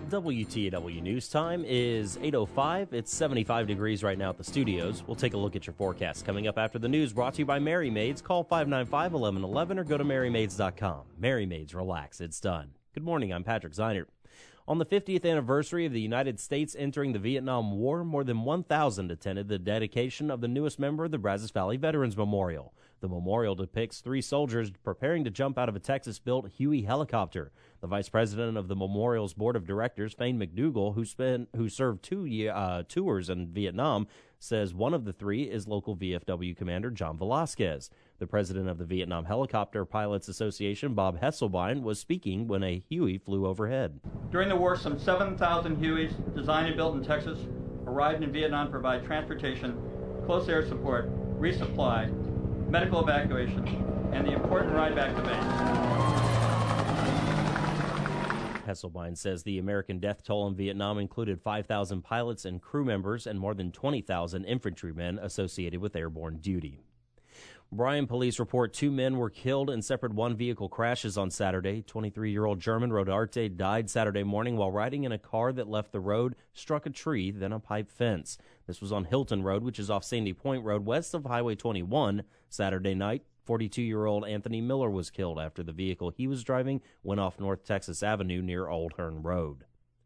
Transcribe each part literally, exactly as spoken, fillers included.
W T A W News Time is eight oh five. It's seventy-five degrees right now at the studios. We'll take a look at your forecast coming up after the news, brought to you by Mary Maids. Call five nine five, one one one one or go to mary maids dot com. Mary Maids, relax, it's done. Good morning, I'm Patrick Zeinert. On the fiftieth anniversary of the United States entering the Vietnam War, more than one thousand attended the dedication of the newest member of the Brazos Valley Veterans Memorial. The memorial depicts three soldiers preparing to jump out of a Texas-built Huey helicopter. The vice president of the memorial's board of directors, Fane McDougal, who spent who served two year, uh, tours in Vietnam, says one of the three is local V F W commander John Velasquez. The president of the Vietnam Helicopter Pilots Association, Bob Hesselbein, was speaking when a Huey flew overhead. During the war, some seven thousand Hueys, designed and built in Texas, arrived in Vietnam to provide transportation, close air support, resupply, medical evacuation, and the important ride back to base. Hesselbein says the American death toll in Vietnam included five thousand pilots and crew members and more than twenty thousand infantrymen associated with airborne duty. Bryan police report two men were killed in separate one-vehicle crashes on Saturday. twenty-three-year-old German Rodarte died Saturday morning while riding in a car that left the road, struck a tree, then a pipe fence. This was on Hilton Road, which is off Sandy Point Road, west of Highway twenty-one. Saturday night, forty-two-year-old Anthony Miller was killed after the vehicle he was driving went off North Texas Avenue near Old Hearn Road.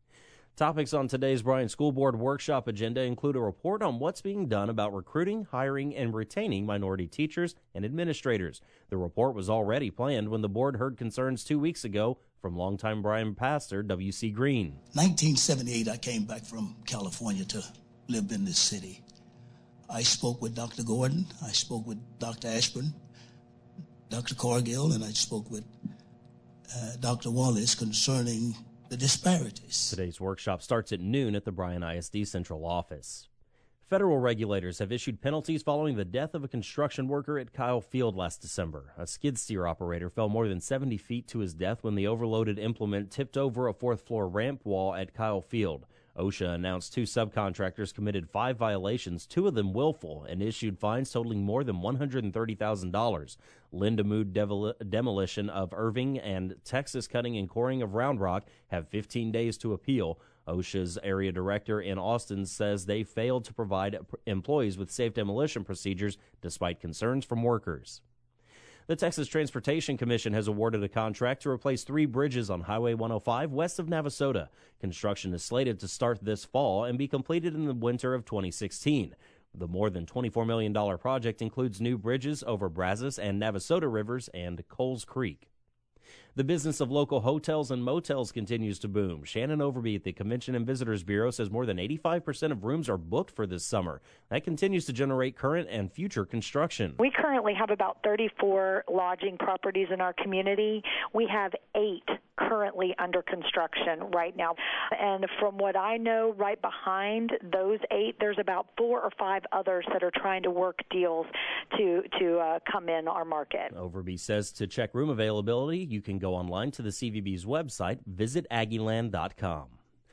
Topics on today's Bryan School Board workshop agenda include a report on what's being done about recruiting, hiring, and retaining minority teachers and administrators. The report was already planned when the board heard concerns two weeks ago from longtime Bryan pastor W C Green. nineteen seventy-eight, I came back from California to live in this city. I spoke with Doctor Gordon, I spoke with Doctor Ashburn, Doctor Cargill, and I spoke with uh, Doctor Wallace concerning the disparities. Today's workshop starts at noon at the Bryan I S D Central Office. Federal regulators have issued penalties following the death of a construction worker at Kyle Field last December. A skid steer operator fell more than seventy feet to his death when the overloaded implement tipped over a fourth-floor ramp wall at Kyle Field. OSHA announced two subcontractors committed five violations, two of them willful, and issued fines totaling more than one hundred thirty thousand dollars. Lindamood Devol- Demolition of Irving and Texas Cutting and Coring of Round Rock have fifteen days to appeal. OSHA's area director in Austin says they failed to provide employees with safe demolition procedures despite concerns from workers. The Texas Transportation Commission has awarded a contract to replace three bridges on Highway one oh five west of Navasota. Construction is slated to start this fall and be completed in the winter of twenty sixteen. The more than twenty-four million dollars project includes new bridges over Brazos and Navasota Rivers and Coles Creek. The business of local hotels and motels continues to boom. Shannon Overby at the Convention and Visitors Bureau says more than eighty-five percent of rooms are booked for this summer. That continues to generate current and future construction. We currently have about thirty-four lodging properties in our community. We have eight currently under construction right now. And from what I know, right behind those eight, there's about four or five others that are trying to work deals to, to uh, come in our market. Overby says to check room availability, you can go online to the C V B's website, visit aggieland dot com.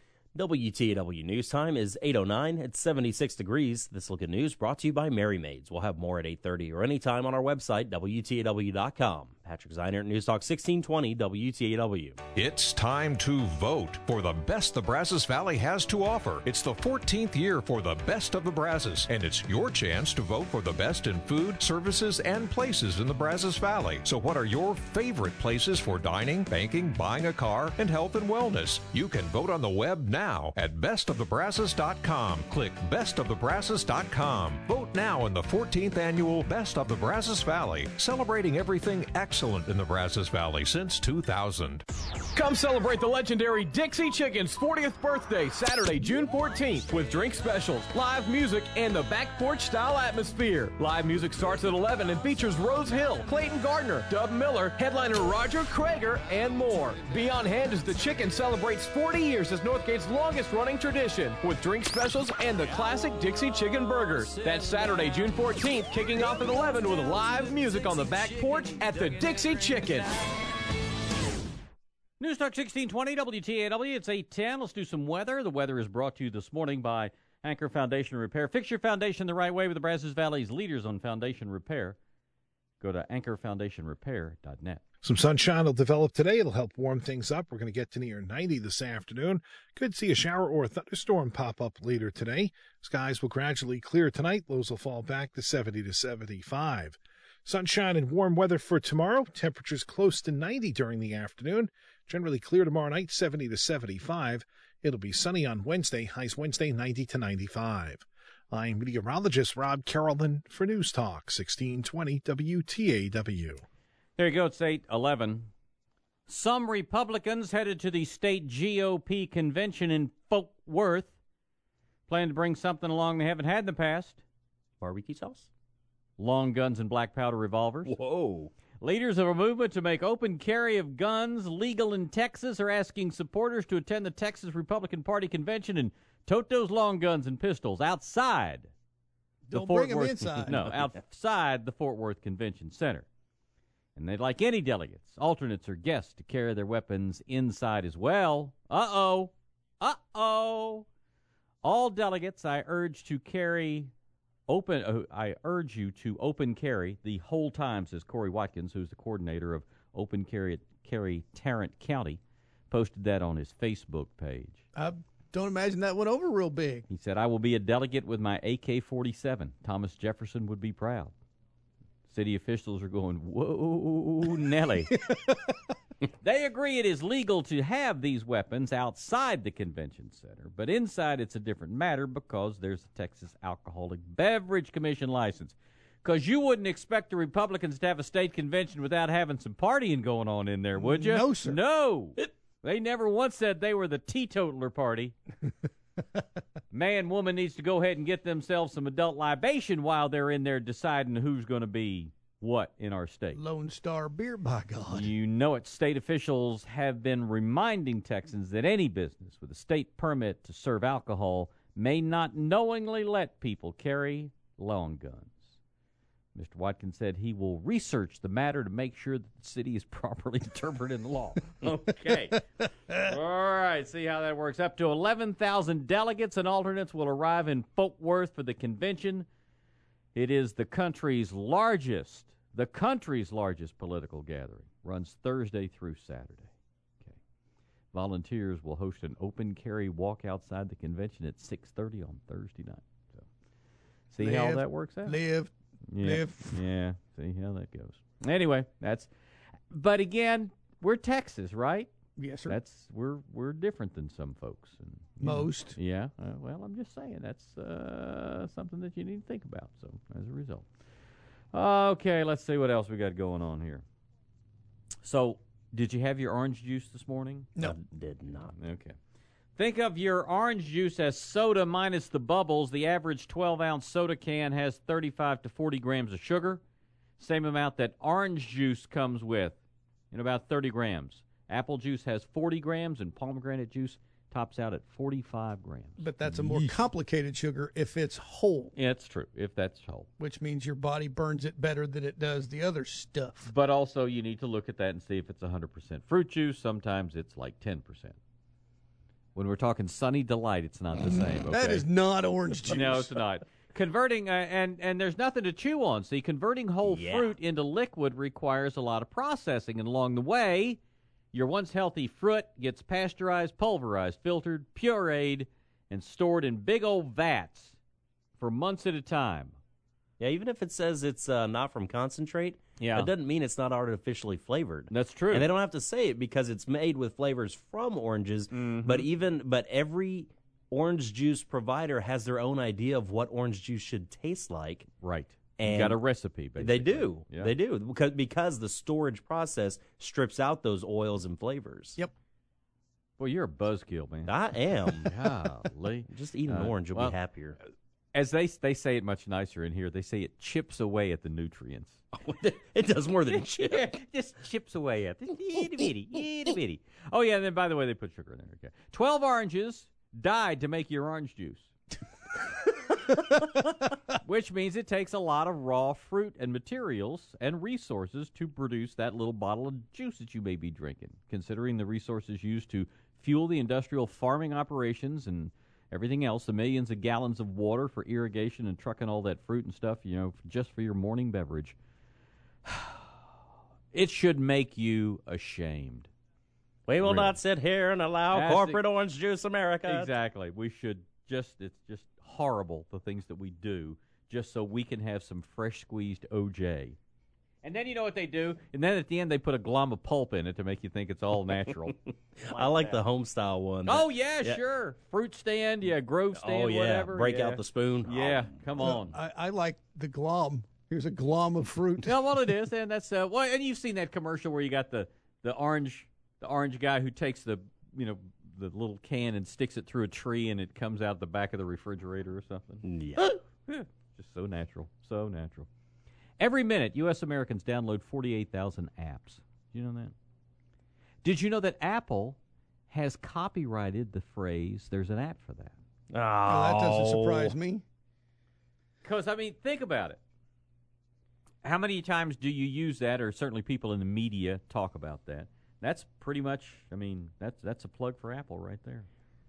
W T A W News Time is eight oh nine. It's seventy-six degrees. This look at news brought to you by Mary Maids. We'll have more at eight thirty or anytime on our website, W T A W dot com. Patrick Zeinert, News Talk sixteen twenty W T A W. It's time to vote for the best the Brazos Valley has to offer. It's the fourteenth year for the best of the Brazos, and it's your chance to vote for the best in food, services, and places in the Brazos Valley. So what are your favorite places for dining, banking, buying a car, and health and wellness? You can vote on the web now at best of the brazos dot com. Click best of the brazos dot com. Vote now in the fourteenth annual Best of the Brazos Valley, celebrating everything excellent in the Brazos Valley since two thousand. Come celebrate the legendary Dixie Chicken's fortieth birthday, Saturday, June fourteenth, with drink specials, live music, and the back porch style atmosphere. Live music starts at eleven and features Rose Hill, Clayton Gardner, Dub Miller, headliner Roger Krager, and more. Be on hand as the Chicken celebrates forty years as Northgate's longest running tradition, with drink specials and the classic Dixie Chicken burgers. That's Saturday, June fourteenth, kicking off at eleven with live music on the back porch at the Dixie Chicken. News Talk sixteen twenty W T A W. It's eight ten. Let's do some weather. The weather is brought to you this morning by Anchor Foundation Repair. Fix your foundation the right way with the Brazos Valley's leaders on foundation repair. Go to anchor foundation repair dot net. Some sunshine will develop today. It'll help warm things up. We're going to get to near ninety this afternoon. Could see a shower or a thunderstorm pop up later today. Skies will gradually clear tonight. Lows will fall back to seventy to seventy-five. Sunshine and warm weather for tomorrow. Temperatures close to ninety during the afternoon. Generally clear tomorrow night, seventy to seventy-five. It'll be sunny on Wednesday. Highs Wednesday, ninety to ninety-five. I'm meteorologist Rob Carrollton for News Talk, sixteen twenty W T A W. There you go. It's eight eleven. Some Republicans headed to the state G O P convention in Fort Worth. Plan to bring something along they haven't had in the past. Barbecue sauce? Long guns and black powder revolvers. Whoa. Leaders of a movement to make open carry of guns legal in Texas are asking supporters to attend the Texas Republican Party convention and tote those long guns and pistols outside. Don't the Fort bring them Worth, inside. No, outside the Fort Worth Convention Center. And they'd like any delegates, alternates, or guests to carry their weapons inside as well. Uh-oh. Uh-oh. All delegates, I urge to carry open. Uh, I urge you to open carry the whole time, says Corey Watkins, who's the coordinator of Open Carry, carry Tarrant County. Posted that on his Facebook page. I don't imagine that went over real big. He said, I will be a delegate with my A K forty-seven. Thomas Jefferson would be proud. City officials are going, whoa, Nelly. They agree it is legal to have these weapons outside the convention center, but inside it's a different matter because there's a Texas Alcoholic Beverage Commission license. Because you wouldn't expect the Republicans to have a state convention without having some partying going on in there, would you? No, sir. No. They never once said they were the teetotaler party. Man, woman needs to go ahead and get themselves some adult libation while they're in there deciding who's going to be what in our state. Lone Star beer, by God. You know it. State officials have been reminding Texans that any business with a state permit to serve alcohol may not knowingly let people carry long guns. Mister Watkins said he will research the matter to make sure that the city is properly interpreting the law. Okay. All right, see how that works. Up to eleven thousand delegates and alternates will arrive in Fort Worth for the convention. It is the country's largest, the country's largest political gathering. Runs Thursday through Saturday. Okay. Volunteers will host an open carry walk outside the convention at six thirty on Thursday night. So, see live, how that works out? Live. Yeah, Live. yeah. See how that goes. Anyway, that's. But again, we're Texas, right? Yes, sir. That's we're we're different than some folks. And, Most. know, yeah. Uh, well, I'm just saying that's uh, something that you need to think about. So as a result, okay. Let's see what else we got going on here. So, did you have your orange juice this morning? No, I did not. Okay. Think of your orange juice as soda minus the bubbles. The average twelve-ounce soda can has thirty-five to forty grams of sugar, same amount that orange juice comes with, in about thirty grams. Apple juice has forty grams, and pomegranate juice tops out at forty-five grams. but that's a more complicated sugar if it's whole, Yeah, it's true, if that's whole. which means your body burns it better than it does the other stuff. But also, you need to look at that and see if it's one hundred percent fruit juice. Sometimes it's like ten percent. When we're talking Sunny Delight, it's not the same. Okay? That is not orange juice. No, it's not. Converting, uh, and, and there's nothing to chew on. See, converting whole Yeah. fruit into liquid requires a lot of processing. And along the way, your once healthy fruit gets pasteurized, pulverized, filtered, pureed, and stored in big old vats for months at a time. Yeah, even if it says it's uh, not from concentrate, Yeah. that doesn't mean it's not artificially flavored. That's true. And they don't have to say it because it's made with flavors from oranges. Mm-hmm. But even but every orange juice provider has their own idea of what orange juice should taste like. Right. And you got a recipe, basically. They do. Yeah. They do because because the storage process strips out those oils and flavors. Yep. Well, you're a buzzkill, man. I am. Golly. Just eat an Uh, orange, you'll well, be happier. As they they say it much nicer in here, they say it chips away at the nutrients. It does more than chip. Yeah, just chips away at it. Itty bitty, itty bitty. Oh, yeah, and then, by the way, they put sugar in there. Okay. Twelve oranges died to make your orange juice. Which means it takes a lot of raw fruit and materials and resources to produce that little bottle of juice that you may be drinking. Considering the resources used to fuel the industrial farming operations and everything else, the millions of gallons of water for irrigation and trucking all that fruit and stuff, you know, just for your morning beverage. It should make you ashamed. We will Really. not sit here and allow That's corporate the- orange juice America. Exactly. We should just, it's just horrible, the things that we do, just so we can have some fresh squeezed O J. And then you know what they do? And then at the end they put a glom of pulp in it to make you think it's all natural. I like the home style one. Oh, yeah, yeah, sure. Fruit stand, yeah, Grove stand, oh, yeah. whatever. Break yeah. out the spoon. Yeah, come on. I, I like the glom. Here's a glom of fruit. Yeah, well, it is, and that's uh, well, and you've seen that commercial where you got the, the orange the orange guy who takes the you know the little can and sticks it through a tree and it comes out the back of the refrigerator or something. Yeah, yeah just so natural, so natural. Every minute, U S Americans download forty-eight thousand apps. Did you know that? Did you know that Apple has copyrighted the phrase? There's an app for that. Oh, Well, that doesn't surprise me. Because I mean, think about it. How many times do you use that, or certainly people in the media talk about that? That's pretty much, I mean, that's that's a plug for Apple right there.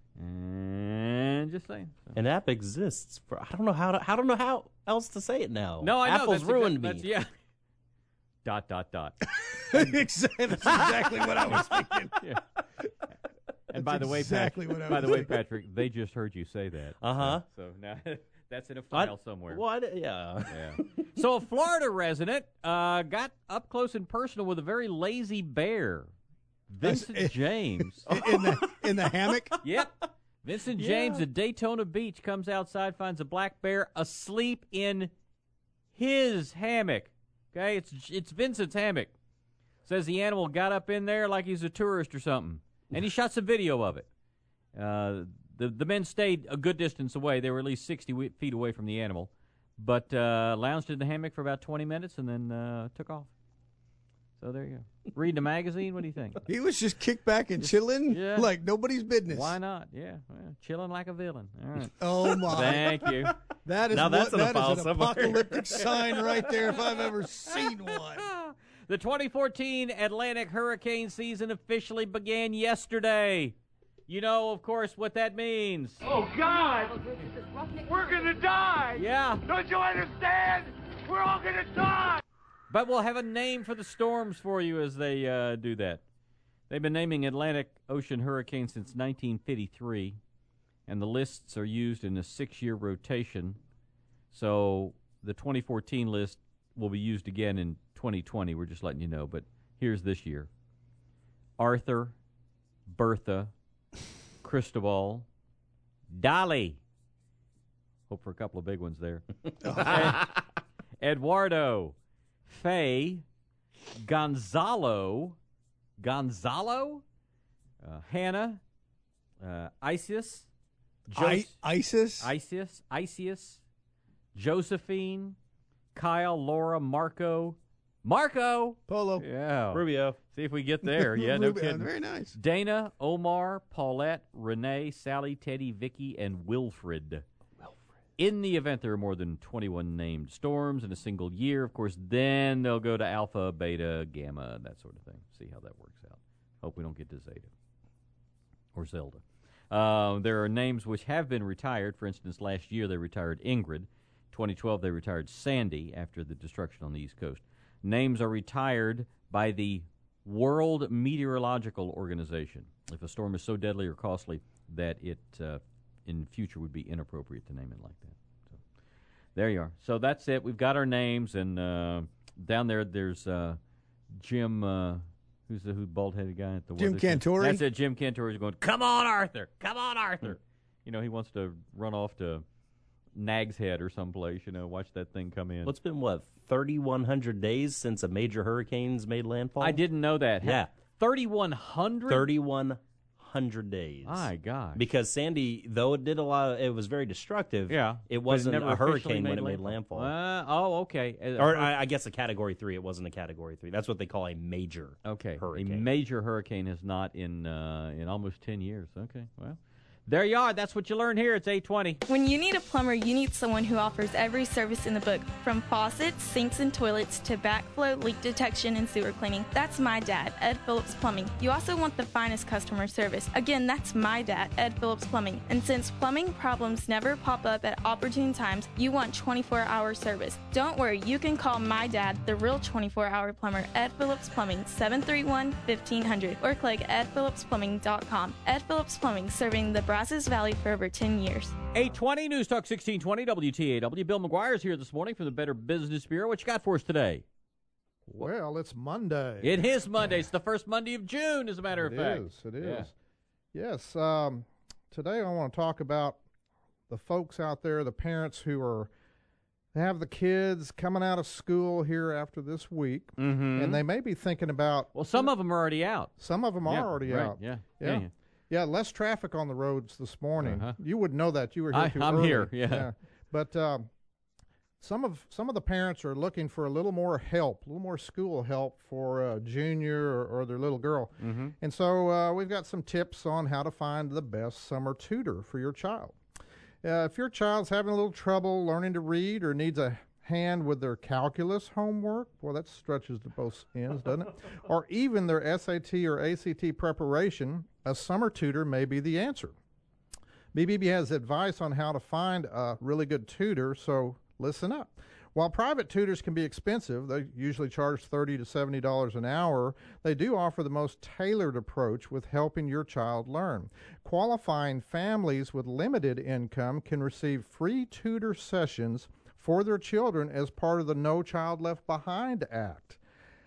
And just saying. So. An app exists for, I don't know how to, I don't know how else to say it now. No, I know. Apple's that's ruined exact, me. That's, yeah. Dot, dot, dot. Exactly, that's exactly what I was thinking. Yeah. And by the way, exactly Patrick, what I by was the way, thinking. Patrick, they just heard you say that. Uh-huh. So, so now that's in a file somewhere. What? Yeah. Yeah. So a Florida resident uh, got up close and personal with a very lazy bear. Vincent That's- James. In, in the in the hammock. Yep. Vincent James at Daytona Beach comes outside, finds a black bear asleep in his hammock. Okay, it's it's Vincent's hammock. Says the animal got up in there like he's a tourist or something, and he shot some video of it. Uh, the the men stayed a good distance away. They were at least sixty feet away from the animal, but uh, lounged in the hammock for about twenty minutes and then uh, took off. So there you go. Reading a magazine, what do you think? He was just kicked back and chilling yeah. like nobody's business. Why not? Yeah, well, chilling like a villain. All right. Oh, my. Thank you. That is, Now that's what, in a that file is an somewhere. apocalyptic sign right there if I've ever seen one. The twenty fourteen Atlantic hurricane season officially began yesterday. You know, of course, what that means. Oh, God! We're gonna die! Yeah. Don't you understand? We're all gonna die! But we'll have a name for the storms for you as they uh, do that. They've been naming Atlantic Ocean hurricanes since nineteen fifty-three, and the lists are used in a six-year rotation. So the twenty fourteen list will be used again in twenty twenty. We're just letting you know. But here's this year. Arthur, Bertha, Cristobal, Dolly. Hope for a couple of big ones there. Ed- Eduardo, Faye, Gonzalo, Gonzalo, uh, Hannah, uh, Isis, I, ISIS? Isis, Isis, Josephine, Kyle, Laura, Marco, Marco, Polo. yeah, Rubio. See if we get there. Yeah, no Rubio. kidding. Very nice. Dana, Omar, Paulette, Renee, Sally, Teddy, Vicky, and Wilfred. In the event there are more than twenty-one named storms in a single year, of course, then they'll go to Alpha, Beta, Gamma, that sort of thing. See how that works out. Hope we don't get to Zeta or Zelda. Uh, there are names which have been retired. For instance, last year they retired Ingrid. twenty twelve they retired Sandy after the destruction on the East Coast. Names are retired by the World Meteorological Organization if a storm is so deadly or costly that it uh, in future would be inappropriate to name it like that. So there you are. So that's it. We've got our names, and uh, down there there's uh, Jim. Uh, who's the who bald-headed guy at the Jim Weather Center? Cantori? That's it. Jim Cantori is going. Come on, Arthur. Come on, Arthur. You know he wants to run off to Nag's Head or someplace. You know, watch that thing come in. Well, it's been, what, thirty-one hundred days since a major hurricane's made landfall? I didn't know that. Yeah. thirty-one hundred? thirty-one hundred days. My gosh. Because Sandy, though it did a lot of, it was very destructive. Yeah. It But wasn't never a officially hurricane when made it made landfall. Uh, oh, okay. Uh, or I, I guess a Category three. It wasn't a Category three. That's what they call a major okay. hurricane. A major hurricane has not in uh, in almost ten years. Okay. Well, There you are. That's what you learn here. It's eight twenty. When you need a plumber, you need someone who offers every service in the book, from faucets, sinks, and toilets to backflow, leak detection, and sewer cleaning. That's my dad, Ed Phillips Plumbing. You also want the finest customer service. Again, that's my dad, Ed Phillips Plumbing. And since plumbing problems never pop up at opportune times, you want twenty-four hour service. Don't worry, you can call my dad, the real twenty-four hour plumber, Ed Phillips Plumbing, seven three one, fifteen hundred, or click ed phillips plumbing dot com. Ed Phillips Plumbing, serving the Brazos Valley for over ten years. eight twenty, News Talk sixteen twenty, W T A W. Bill McGuire is here this morning from the Better Business Bureau. What you got for us today? Well, it's Monday. It is Monday. It's the first Monday of June, as a matter of it fact. It is. It is. Yeah. Yes. Um, today I want to talk about the folks out there, the parents who are have the kids coming out of school here after this week, mm-hmm. and they may be thinking about. Well, some of them are already out. Some of them yeah, are already right, out. Yeah. Yeah. yeah. Yeah. Less traffic on the roads this morning. Uh-huh. You wouldn't know that. You were here I, too I'm early. here. Yeah. yeah. But um, some of some of the parents are looking for a little more help, a little more school help for a junior or, or their little girl. Mm-hmm. And so uh, we've got some tips on how to find the best summer tutor for your child. Uh, if your child's having a little trouble learning to read or needs a hand with their calculus homework, well, that stretches to both ends, doesn't it? Or even their S A T or A C T preparation, a summer tutor may be the answer. B B B has advice on how to find a really good tutor, so listen up. While private tutors can be expensive, they usually charge thirty to seventy dollars an hour, they do offer the most tailored approach with helping your child learn. Qualifying families with limited income can receive free tutor sessions for their children as part of the No Child Left Behind Act.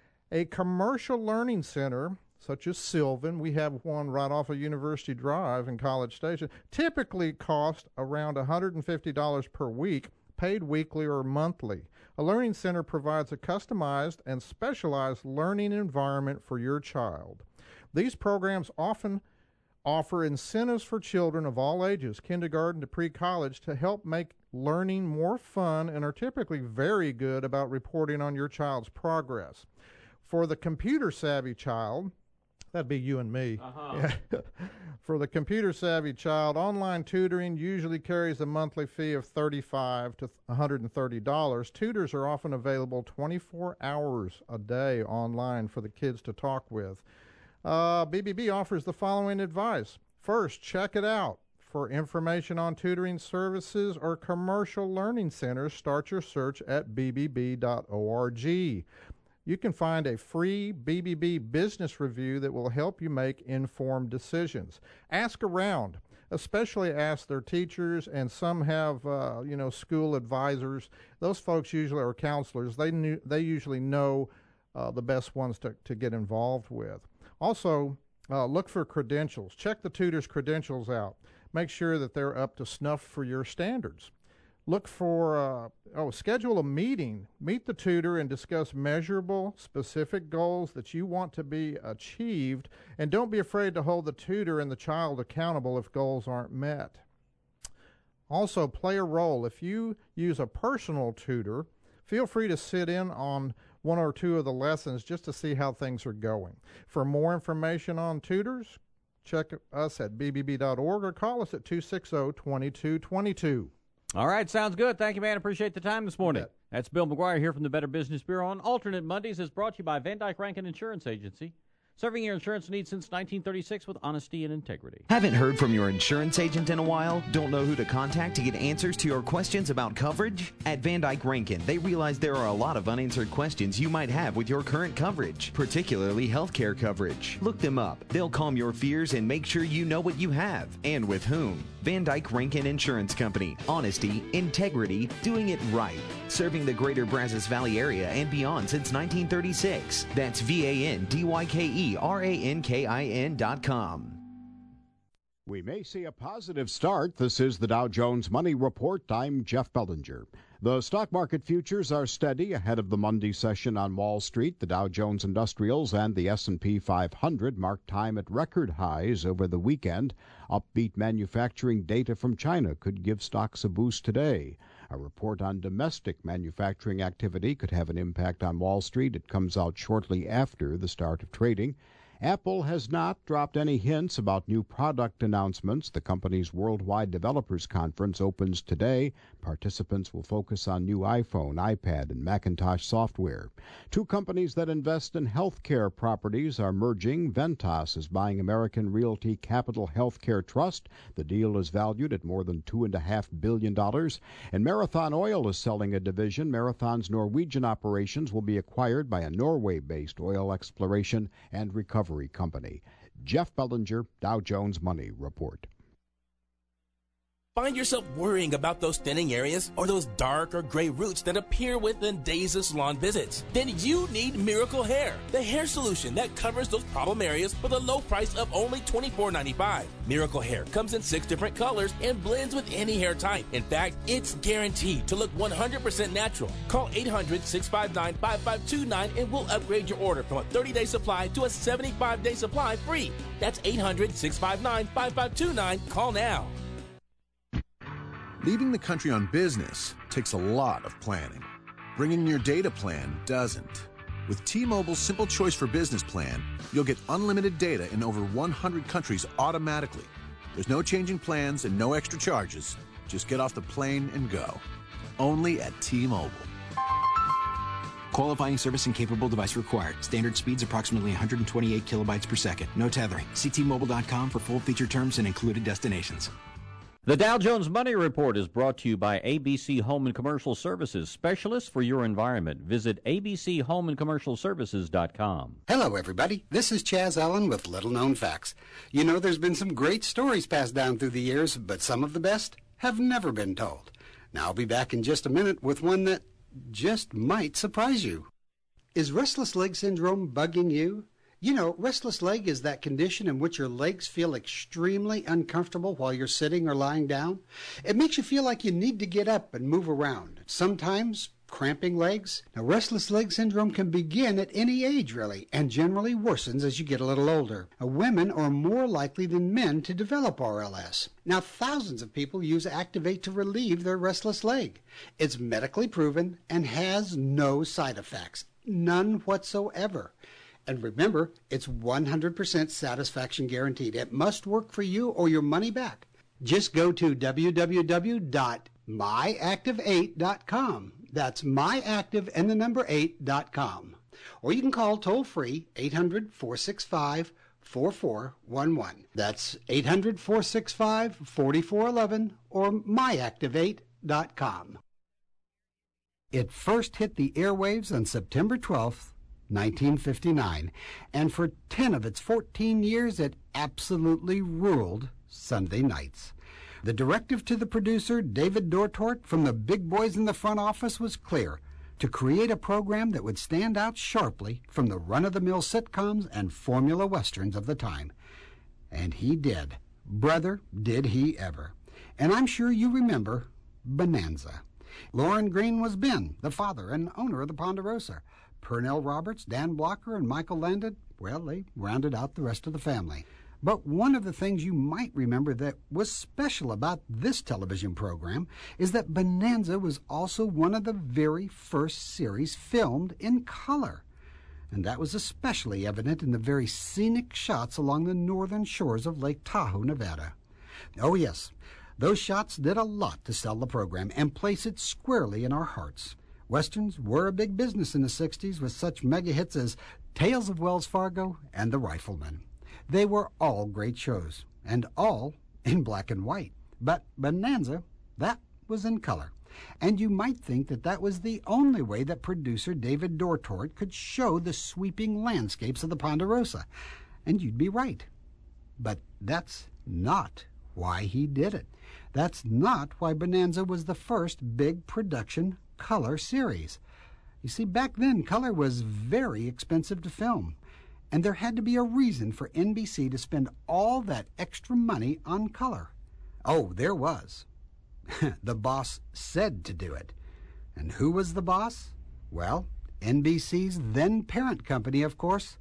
A commercial learning center, such as Sylvan, we have one right off of University Drive in College Station, typically cost around one hundred fifty dollars per week, paid weekly or monthly. A learning center provides a customized and specialized learning environment for your child. These programs often offer incentives for children of all ages, kindergarten to pre-college, to help make learning more fun and are typically very good about reporting on your child's progress. For the computer-savvy child, that'd be you and me. Uh-huh. Yeah. For the computer-savvy child, online tutoring usually carries a monthly fee of thirty-five to one hundred thirty dollars. Tutors are often available twenty-four hours a day online for the kids to talk with. Uh, B B B offers the following advice. First, check it out. For information on tutoring services or commercial learning centers, start your search at b b b dot org. You can find a free B B B business review that will help you make informed decisions. Ask around, especially ask their teachers, and some have, uh, you know, school advisors. Those folks usually are counselors. They knew, they usually know uh, the best ones to, to get involved with. Also, uh, look for credentials. Check the tutor's credentials out. Make sure that they're up to snuff for your standards. Look for, uh, oh, schedule a meeting. Meet the tutor and discuss measurable, specific goals that you want to be achieved. And don't be afraid to hold the tutor and the child accountable if goals aren't met. Also, play a role. If you use a personal tutor, feel free to sit in on one or two of the lessons just to see how things are going. For more information on tutors, check us at b b b dot org or call us at two six zero, two two two two. All right, sounds good. Thank you, man. Appreciate the time this morning. That's Bill McGuire here from the Better Business Bureau on Alternate Mondays, is brought to you by Van Dyke Rankin Insurance Agency, serving your insurance needs since nineteen thirty-six with honesty and integrity. Haven't heard from your insurance agent in a while? Don't know who to contact to get answers to your questions about coverage? At Van Dyke Rankin, they realize there are a lot of unanswered questions you might have with your current coverage, particularly healthcare coverage. Look them up. They'll calm your fears and make sure you know what you have and with whom. Van Dyke Rankin Insurance Company. Honesty, integrity, doing it right. Serving the greater Brazos Valley area and beyond since nineteen thirty-six. That's V A N D Y K E R A N K I N dot com. We may see a positive start. This is the Dow Jones Money Report. I'm Jeff Bellinger. The stock market futures are steady ahead of the Monday session on Wall Street. The Dow Jones Industrials and the S and P five hundred marked time at record highs over the weekend. Upbeat manufacturing data from China could give stocks a boost today. A report on domestic manufacturing activity could have an impact on Wall Street. It comes out shortly after the start of trading. Apple has not dropped any hints about new product announcements. The company's Worldwide Developers Conference opens today. Participants will focus on new iPhone, iPad, and Macintosh software. Two companies that invest in healthcare properties are merging. Ventas is buying American Realty Capital Healthcare Trust. The deal is valued at more than two point five billion dollars. And Marathon Oil is selling a division. Marathon's Norwegian operations will be acquired by a Norway-based oil exploration and recovery company. Jeff Bellinger, Dow Jones Money Report. Find yourself worrying about those thinning areas or those dark or gray roots that appear within days of salon visits? Then you need Miracle Hair, the hair solution that covers those problem areas for the low price of only twenty-four ninety-five. Miracle Hair comes in six different colors and blends with any hair type. In fact, it's guaranteed to look one hundred percent natural. Call eight hundred, six five nine, five five two nine and we'll upgrade your order from a thirty-day supply to a seventy-five day supply free. That's eight hundred, six five nine, five five two nine. Call now. Leaving the country on business takes a lot of planning. Bringing your data plan doesn't. With T-Mobile's Simple Choice for Business plan, you'll get unlimited data in over one hundred countries automatically. There's no changing plans and no extra charges. Just get off the plane and go. Only at T-Mobile. Qualifying service and capable device required. Standard speeds approximately one hundred twenty-eight kilobytes per second. No tethering. See T Mobile dot com for full feature terms and included destinations. The Dow Jones Money Report is brought to you by A B C Home and Commercial Services, specialists for your environment. Visit A B C Home and Commercial Services dot com. Hello, everybody. This is Chaz Allen with Little Known Facts. You know, there's been some great stories passed down through the years, but some of the best have never been told. Now, I'll be back in just a minute with one that just might surprise you. Is restless leg syndrome bugging you? You know, restless leg is that condition in which your legs feel extremely uncomfortable while you're sitting or lying down. It makes you feel like you need to get up and move around. Sometimes cramping legs. Now, restless leg syndrome can begin at any age, really, and generally worsens as you get a little older. Now, women are more likely than men to develop R L S. Now, thousands of people use Activate to relieve their restless leg. It's medically proven and has no side effects, none whatsoever. And remember, it's one hundred percent satisfaction guaranteed. It must work for you or your money back. Just go to w w w dot my active eight dot com. That's myactive and the number eight dot com. Or you can call toll-free eight hundred, four six five, four four one one. That's eight hundred, four six five, four four one one or my active eight dot com. It first hit the airwaves on September twelfth, nineteen fifty-nine, and for ten of its fourteen years it absolutely ruled Sunday nights. The directive to the producer, David Dortort, from the big boys in the front office was clear: to create a program that would stand out sharply from the run-of-the-mill sitcoms and formula westerns of the time. And he did. Brother, did he ever. And I'm sure you remember Bonanza. Lauren Green was Ben, the father and owner of the Ponderosa. Pernell Roberts, Dan Blocker, and Michael Landon, well, they rounded out the rest of the family. But one of the things you might remember that was special about this television program is that Bonanza was also one of the very first series filmed in color. And that was especially evident in the very scenic shots along the northern shores of Lake Tahoe, Nevada. Oh, yes, those shots did a lot to sell the program and place it squarely in our hearts. Westerns were a big business in the sixties with such mega hits as Tales of Wells Fargo and The Rifleman. They were all great shows, and all in black and white. But Bonanza, that was in color. And you might think that that was the only way that producer David Dortort could show the sweeping landscapes of the Ponderosa. And you'd be right. But that's not why he did it. That's not why Bonanza was the first big production color series. You see, back then, color was very expensive to film. And there had to be a reason for N B C to spend all that extra money on color. Oh, there was. The boss said to do it. And who was the boss? Well, N B C's then parent company, of course,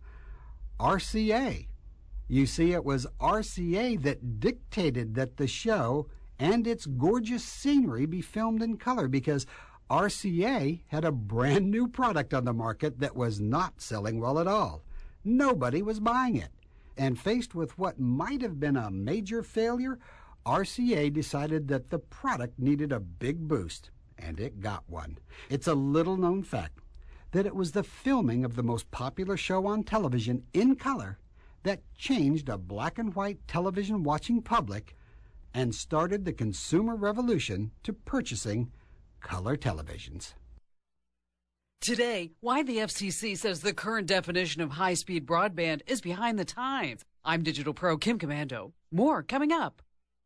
R C A. You see, it was R C A that dictated that the show and its gorgeous scenery be filmed in color because R C A had a brand new product on the market that was not selling well at all. nobody was buying it. And faced with what might have been a major failure, R C A decided that the product needed a big boost, and it got one. It's a little-known fact that it was the filming of the most popular show on television in color that changed a black-and-white television-watching public and started the consumer revolution to purchasing color televisions. Today, why the F C C says the current definition of high-speed broadband is behind the times. I'm Digital Pro Kim Commando. More coming up.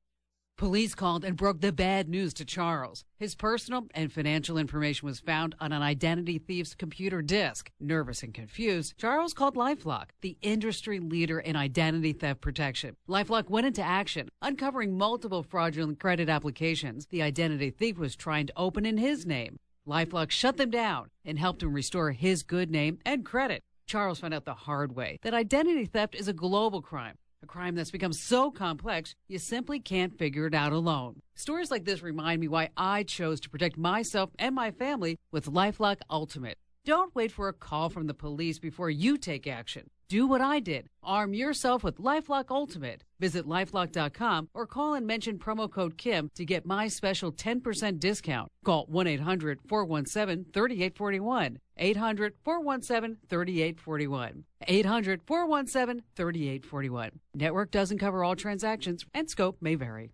Police called and broke the bad news to Charles. His personal and financial information was found on an identity thief's computer disk. Nervous and confused, Charles called LifeLock, the industry leader in identity theft protection. LifeLock went into action, uncovering multiple fraudulent credit applications the identity thief was trying to open in his name. LifeLock shut them down and helped him restore his good name and credit. Charles found out the hard way that identity theft is a global crime. A crime that's become so complex, you simply can't figure it out alone. Stories like this remind me why I chose to protect myself and my family with LifeLock Ultimate. Don't wait for a call from the police before you take action. Do what I did. Arm yourself with LifeLock Ultimate. Visit lifelock dot com or call and mention promo code Kim to get my special ten percent discount. Call one eight hundred four one seven three eight four one. eight hundred four one seven three eight four one. eight hundred four one seven three eight four one. Network doesn't cover all transactions and scope may vary.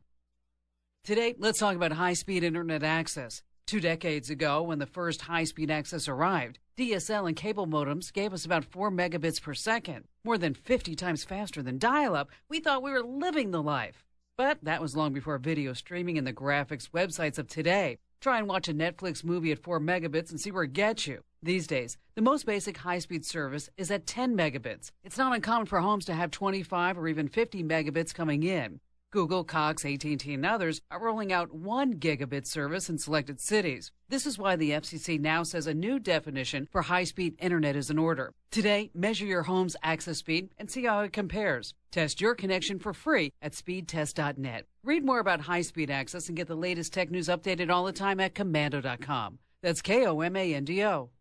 Today, let's talk about high-speed internet access. Two decades ago, when the first high-speed access arrived, D S L and cable modems gave us about four megabits per second, more than fifty times faster than dial-up. We thought we were living the life. But that was long before video streaming and the graphics websites of today. Try and watch a Netflix movie at four megabits and see where it gets you. These days, the most basic high-speed service is at ten megabits. It's not uncommon for homes to have twenty-five or even fifty megabits coming in. Google, Cox, A T and T, and others are rolling out one gigabit service in selected cities. This is why the F C C now says a new definition for high-speed internet is in order. Today, measure your home's access speed and see how it compares. Test your connection for free at speed test dot net. Read more about high-speed access and get the latest tech news updated all the time at commando dot com. That's K O M A N D O.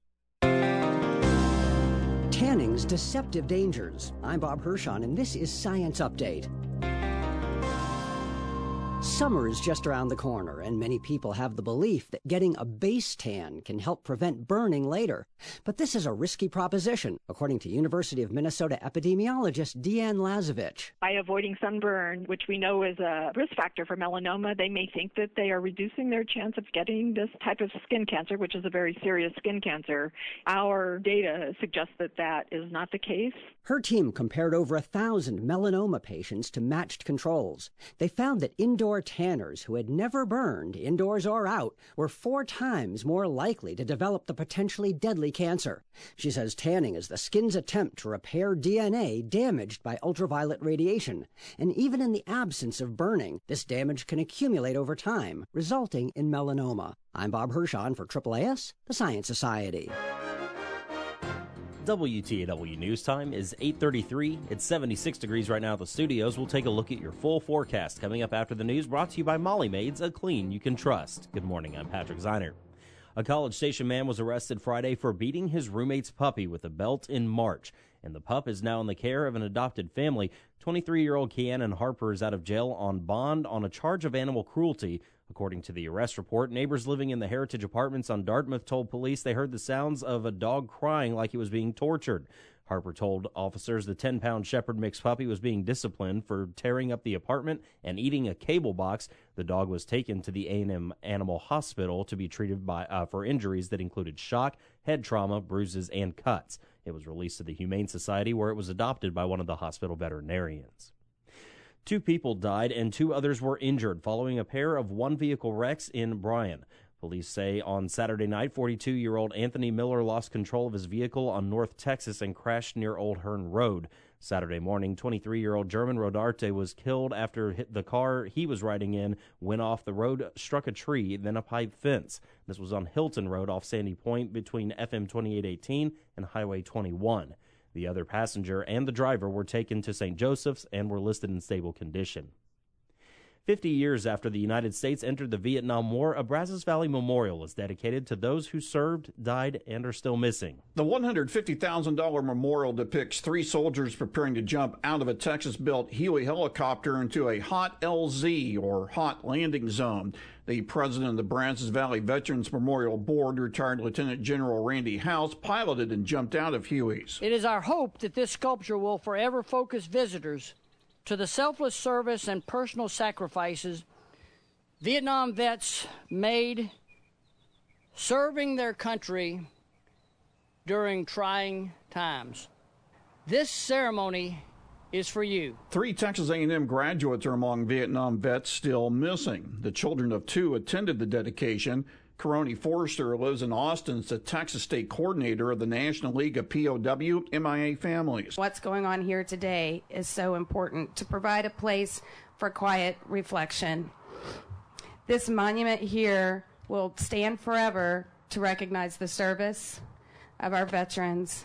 Tanning's Deceptive Dangers. I'm Bob Hirschon, and this is Science Update. Summer is just around the corner, and many people have the belief that getting a base tan can help prevent burning later. But this is a risky proposition, according to University of Minnesota epidemiologist Deanne Lazovich. By avoiding sunburn, which we know is a risk factor for melanoma, they may think that they are reducing their chance of getting this type of skin cancer, which is a very serious skin cancer. Our data suggests that that is not the case. Her team compared over a thousand melanoma patients to matched controls. They found that indoor tanners who had never burned, indoors or out, were four times more likely to develop the potentially deadly cancer. She says tanning is the skin's attempt to repair D N A damaged by ultraviolet radiation. And even in the absence of burning, this damage can accumulate over time, resulting in melanoma. I'm Bob Hirschon for Triple A S, the Science Society. W T A W News Time is eight thirty-three. It's seventy-six degrees right now at the studios. We'll take a look at your full forecast coming up after the news, brought to you by Molly Maids, a clean you can trust. Good morning, I'm Patrick Zeiner. A College Station man was arrested Friday for beating his roommate's puppy with a belt in March, and the pup is now in the care of an adopted family. twenty-three-year-old Keanan Harper is out of jail on bond on a charge of animal cruelty. According to the arrest report, neighbors living in the Heritage Apartments on Dartmouth told police they heard the sounds of a dog crying like it was being tortured. Harper told officers the ten-pound Shepherd mix puppy was being disciplined for tearing up the apartment and eating a cable box. The dog was taken to the A and M Animal Hospital to be treated by uh, for injuries that included shock, head trauma, bruises, and cuts. It was released to the Humane Society, where it was adopted by one of the hospital veterinarians. Two people died and two others were injured following a pair of one-vehicle wrecks in Bryan. Police say on Saturday night, forty-two-year-old Anthony Miller lost control of his vehicle on North Texas and crashed near Old Hearn Road. Saturday morning, twenty-three-year-old German Rodarte was killed after the car he was riding in went off the road, struck a tree, then a pipe fence. This was on Hilton Road off Sandy Point between F M twenty-eight eighteen and Highway twenty-one. The other passenger and the driver were taken to Saint Joseph's and were listed in stable condition. Fifty years after the United States entered the Vietnam War, a Brazos Valley Memorial is dedicated to those who served, died, and are still missing. The one hundred fifty thousand dollars memorial depicts three soldiers preparing to jump out of a Texas-built Huey helicopter into a hot L Z, or hot landing zone. The president of the Brazos Valley Veterans Memorial Board, retired Lieutenant General Randy House, piloted and jumped out of Huey's. It is our hope that this sculpture will forever focus visitors to the selfless service and personal sacrifices Vietnam vets made serving their country during trying times. This ceremony is for you. Three Texas A and M graduates are among Vietnam vets still missing. The children of two attended the dedication. Caroni Forrester lives in Austin, is the Texas State Coordinator of the National League of P O W M I A Families. What's going on here today is so important to provide a place for quiet reflection. This monument here will stand forever to recognize the service of our veterans,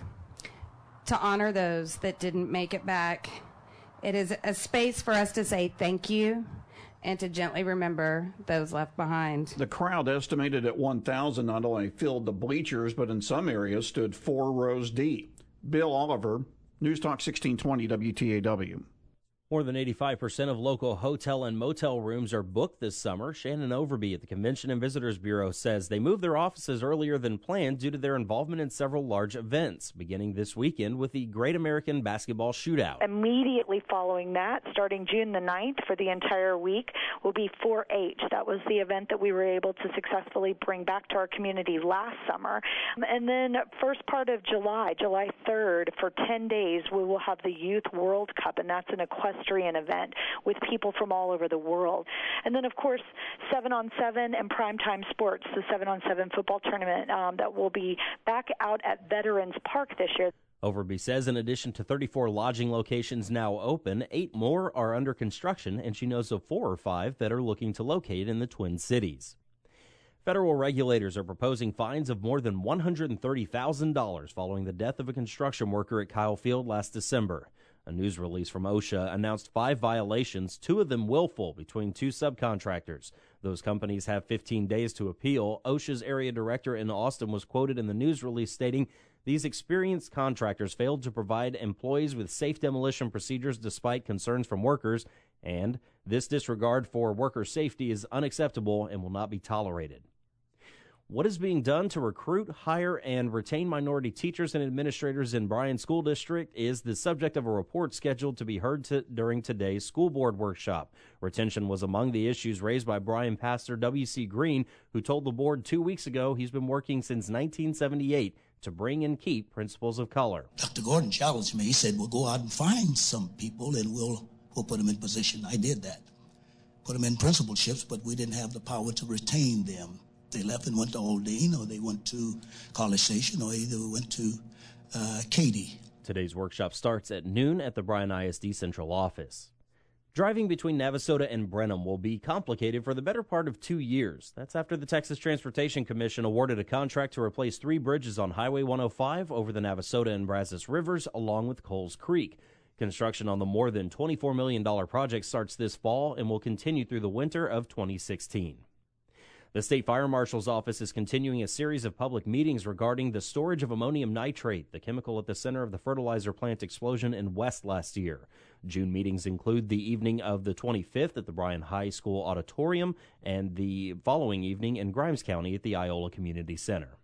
to honor those that didn't make it back. It is a space for us to say thank you and to gently remember those left behind. The crowd, estimated at one thousand, not only filled the bleachers, but in some areas stood four rows deep. Bill Oliver, News Talk sixteen twenty W T A W. More than eighty-five percent of local hotel and motel rooms are booked this summer. Shannon Overby at the Convention and Visitors Bureau says they moved their offices earlier than planned due to their involvement in several large events, beginning this weekend with the Great American Basketball Shootout. Immediately following that, starting June the ninth for the entire week, will be four H. That was the event that we were able to successfully bring back to our community last summer. And then first part of July, July third, for ten days, we will have the Youth World Cup, and that's an equestrian event with people from all over the world. And then, of course, seven on seven and primetime sports, the seven on seven football tournament um, that will be back out at Veterans Park this year. Overby says in addition to thirty-four lodging locations now open, eight more are under construction, and she knows of four or five that are looking to locate in the Twin Cities. Federal regulators are proposing fines of more than one hundred thirty thousand dollars following the death of a construction worker at Kyle Field last December. A news release from OSHA announced five violations, two of them willful, between two subcontractors. Those companies have fifteen days to appeal. OSHA's area director in Austin was quoted in the news release stating, "These experienced contractors failed to provide employees with safe demolition procedures despite concerns from workers, and this disregard for worker safety is unacceptable and will not be tolerated." What is being done to recruit, hire, and retain minority teachers and administrators in Bryan School District is the subject of a report scheduled to be heard to, during today's school board workshop. Retention was among the issues raised by Bryan pastor W C Green, who told the board two weeks ago he's been working since nineteen seventy-eight to bring and keep principals of color. Doctor Gordon challenged me. He said, "We'll go out and find some people and we'll, we'll put them in position." I did that. Put them in principalships, but we didn't have the power to retain them. They left and went to Aldine, or they went to College Station, or either went to uh, Katy. Today's workshop starts at noon at the Bryan I S D Central Office. Driving between Navasota and Brenham will be complicated for the better part of two years. That's after the Texas Transportation Commission awarded a contract to replace three bridges on Highway one oh five over the Navasota and Brazos Rivers, along with Coles Creek. Construction on the more than twenty-four million dollars project starts this fall and will continue through the winter of twenty sixteen. The State Fire Marshal's office is continuing a series of public meetings regarding the storage of ammonium nitrate, the chemical at the center of the fertilizer plant explosion in West last year. June meetings include the evening of the twenty-fifth at the Bryan High School Auditorium and the following evening in Grimes County at the Iola Community Center.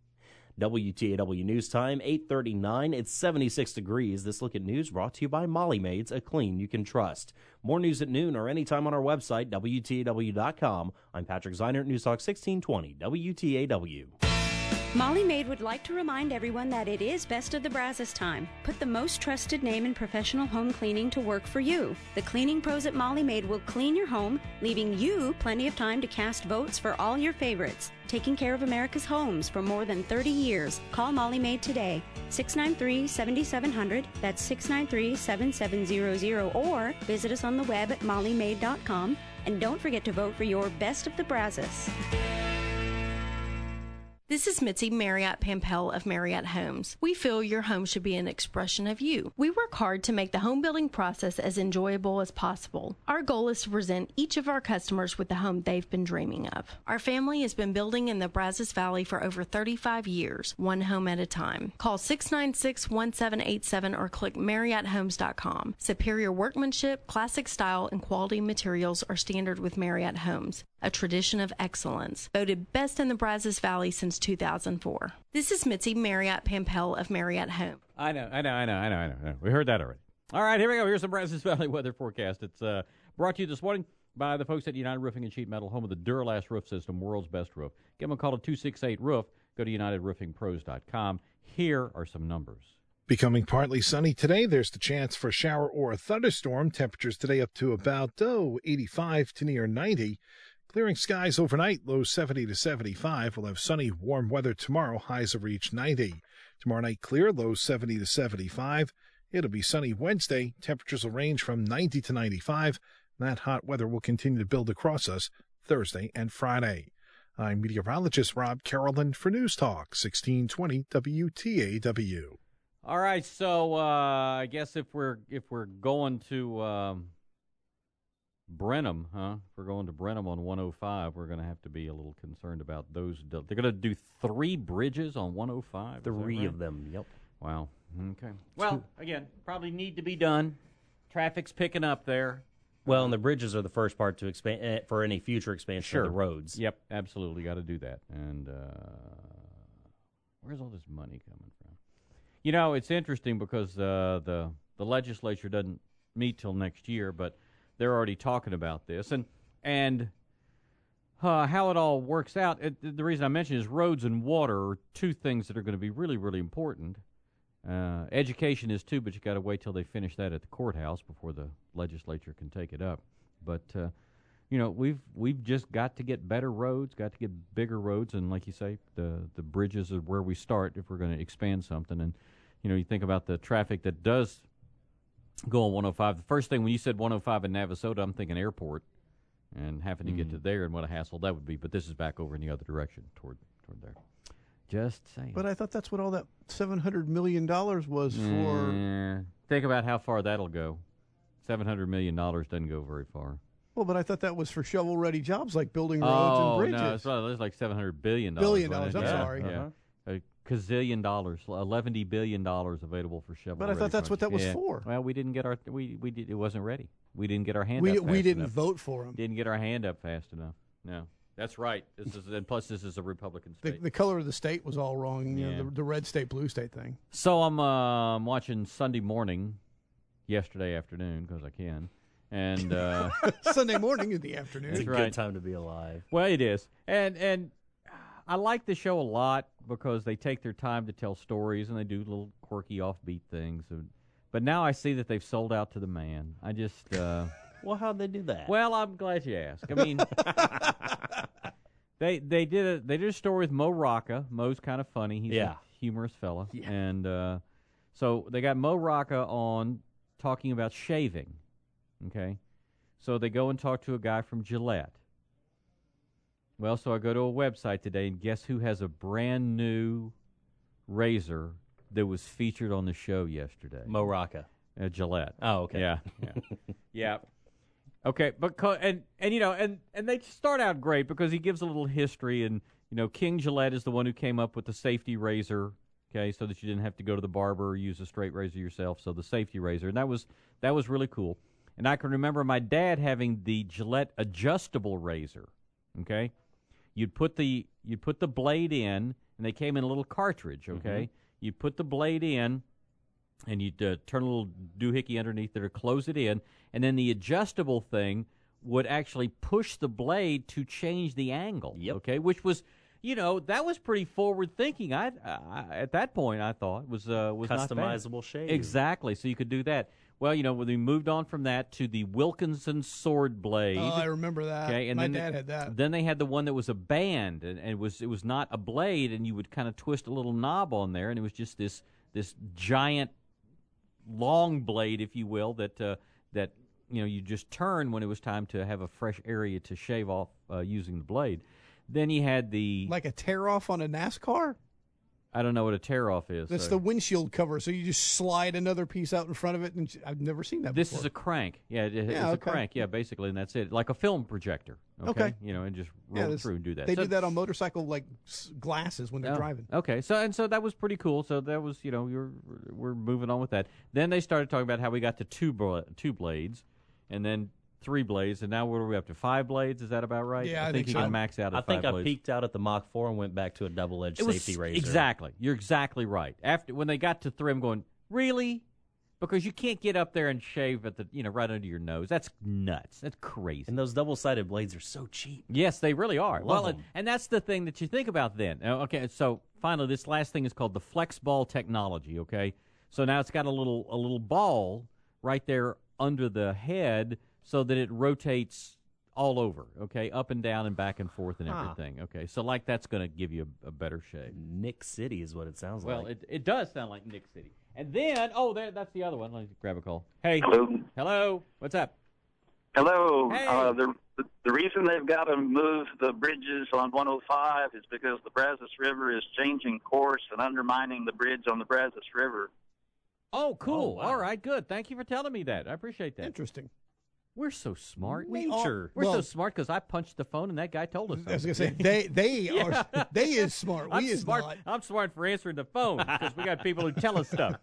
W T A W News Time, eight thirty-nine. It's seventy-six degrees. This Look at News brought to you by Molly Maids, a clean you can trust. More news at noon or anytime on our website, W T A W dot com. I'm Patrick Zeinert, News Talk sixteen twenty, W T A W. Molly Maid would like to remind everyone that it is Best of the Brazos time. Put the most trusted name in professional home cleaning to work for you. The cleaning pros at Molly Maid will clean your home, leaving you plenty of time to cast votes for all your favorites. Taking care of America's homes for more than thirty years. Call Molly Maid today, six nine three, seven seven zero zero. That's six nine three, seven seven zero zero. Or visit us on the web at molly maid dot com. And don't forget to vote for your Best of the Brazos. This is Mitzi Marriott Pampel of Marriott Homes. We feel your home should be an expression of you. We work hard to make the home building process as enjoyable as possible. Our goal is to present each of our customers with the home they've been dreaming of. Our family has been building in the Brazos Valley for over thirty-five years, one home at a time. Call six nine six, one seven eight seven or click Marriott Homes dot com. Superior workmanship, classic style, and quality materials are standard with Marriott Homes, a tradition of excellence, voted best in the Brazos Valley since two thousand four. This is Mitzi Marriott Pampel of Marriott Home. I know, I know, I know, I know, I know. I know. We heard that already. All right, here we go. Here's the Brazos Valley weather forecast. It's uh, brought to you this morning by the folks at United Roofing and Sheet Metal, home of the Duralast roof system, world's best roof. Give them a call at two six eight roof. Go to united roofing pros dot com. Here are some numbers. Becoming partly sunny today. There's the chance for a shower or a thunderstorm. Temperatures today up to about, oh, eighty-five to near ninety. Clearing skies overnight, lows seventy to seventy-five. We'll have sunny, warm weather tomorrow. Highs will reach ninety. Tomorrow night clear, lows seventy to seventy-five. It'll be sunny Wednesday. Temperatures will range from ninety to ninety-five. That hot weather will continue to build across us Thursday and Friday. I'm meteorologist Rob Carolyn for News Talk sixteen twenty W T A W. All right, so uh, I guess if we're if we're going to um, Brenham, huh? If we're going to Brenham on one oh five, we're going to have to be a little concerned about those. They're going to do three bridges on one oh five. Three right? of them, yep. Wow. Okay. Well, again, probably need to be done. Traffic's picking up there. Well, and the bridges are the first part to expand uh, for any future expansion Sure. of the roads. Yep, absolutely. Got to do that. And uh, where's all this money coming from? You know, it's interesting because uh, the the legislature doesn't meet till next year, but they're already talking about this. And and uh, how it all works out, it, the reason I mention is roads and water are two things that are going to be really, really important. Uh, education is too, but you got to wait till they finish that at the courthouse before the legislature can take it up. But uh, you know, we've we've just got to get better roads, got to get bigger roads, and like you say, the the bridges are where we start if we're going to expand something. And you know, you think about the traffic that does go on one oh five. The first thing when you said one oh five in Navasota, I'm thinking airport and having to mm. get to there and what a hassle that would be. But this is back over in the other direction toward toward there. Just saying. But I thought that's what all that seven hundred million dollars was for. Yeah. Think about how far that'll go. seven hundred million dollars doesn't go very far. Well, but I thought that was for shovel-ready jobs like building roads oh, and bridges. no, it's, well, it's like seven hundred billion dollars. Billion dollars, I'm yeah, sorry. Yeah. Uh-huh. A gazillion dollars, eleven billion dollars available for shovel. But I thought that's what that was yeah. for. Well, we didn't get our, we, we did, it wasn't ready. We didn't get our hand we, up fast We didn't enough. vote for them. Didn't get our hand up fast enough. No. That's right. This is, and plus, this is a Republican The, state. the color of the state was all wrong. You Yeah. know, the, the red state, blue state thing. So I'm uh, watching Sunday Morning, yesterday afternoon because I can, and uh, Sunday morning in the afternoon. It's a right. good time to be alive. Well, it is, and and I like the show a lot because they take their time to tell stories and they do little quirky, offbeat things. And, but now I see that they've sold out to the man. I just. Uh, Well, how'd they do that? Well, I'm glad you asked. I mean, they they did a they did a story with Mo Rocca. Mo's kind of funny. He's Yeah. a humorous fella, Yeah. and uh, so they got Mo Rocca on talking about shaving. Okay, so they go and talk to a guy from Gillette. Well, so I go to a website today, and guess who has a brand new razor that was featured on the show yesterday? Mo Rocca. Uh, Gillette. Oh, okay. Yeah, yeah, yeah. Okay, but co- and and you know and and they start out great because he gives a little history, and you know King Gillette is the one who came up with the safety razor. Okay, so that you didn't have to go to the barber or use a straight razor yourself. So the safety razor, and that was that was really cool. And I can remember my dad having the Gillette adjustable razor. Okay, you'd put the you'd put the blade in, and they came in a little cartridge. Okay, mm-hmm. You'd put the blade in. And you'd uh, turn a little doohickey underneath there to close it in, and then the adjustable thing would actually push the blade to change the angle. Yep. Okay, which was, you know, that was pretty forward thinking. I, I at that point I thought was uh, was customizable not bad. shave. Exactly, so you could do that. Well, you know, when we moved on from that to the Wilkinson sword blade. Oh, I remember that. Okay, and my then dad the, had that. Then they had the one that was a band, and, and it was it was not a blade, and you would kind of twist a little knob on there, and it was just this this giant long blade, if you will, that uh, that you know you just turn when it was time to have a fresh area to shave off uh, using the blade. Then you had the... Like a tear-off on a NASCAR? I don't know what a tear-off is. That's so. the windshield cover, so you just slide another piece out in front of it, and I've never seen that this before. This is a crank. Yeah, it, yeah it's okay. a crank. Yeah, basically, and that's it. Like a film projector. Okay. okay. You know, and just roll yeah, it through and do that. They so, do that on motorcycle, like, glasses when they're oh, driving. Okay, so and so that was pretty cool. So that was, you know, you're, we're moving on with that. Then they started talking about how we got to two, bla- two blades, and then three blades, and now what are we up to? Five blades? Is that about right? Yeah, I, I think, think you so. can max out at I five think I blades. peaked out at the Mach four and went back to a double-edged It was, safety razor. Exactly. You're exactly right. After when they got to three, I'm going, really? Because you can't get up there and shave at the, you know, right under your nose. That's nuts. That's crazy. And those double-sided blades are so cheap. Yes, they really are. Love well, them. and, and that's the thing that you think about then. Uh, Okay, so finally, this last thing is called the flex ball technology. Okay, so now it's got a little a little ball right there under the head, so that it rotates all over. Okay, up and down and back and forth and Huh. everything. Okay, so like that's going to give you a, a better shave. Nick City is what it sounds Well, like. it it does sound like Nick City. And then, oh, there, that's the other one. Let me grab a call. Hey. Hello. Hello. What's up? Hello. Hey. Uh, the, the the reason they've got to move the bridges on one oh five is because the Brazos River is changing course and undermining the bridge on the Brazos River. Oh, cool. Oh, wow. All right, good. Thank you for telling me that. I appreciate that. Interesting. We're so smart. We Nature. are- We're well- so smart because I punched the phone and that guy told us. I was going to say, something. they they Yeah. are they is smart. We I'm is smart. not. I'm smart for answering the phone because we got people who tell us stuff.